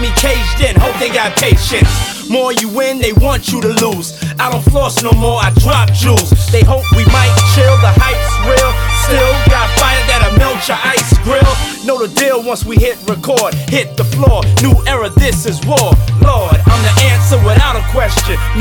me caged in, hope they got patience. More you win, they want you to lose. I don't floss no more, I drop jewels. They hope we might chill, the hype's real. Still got fire that'll melt your ice grill. Know the deal once we hit record. Hit the floor, new era, this is war. Lord, I'm the answer without a question.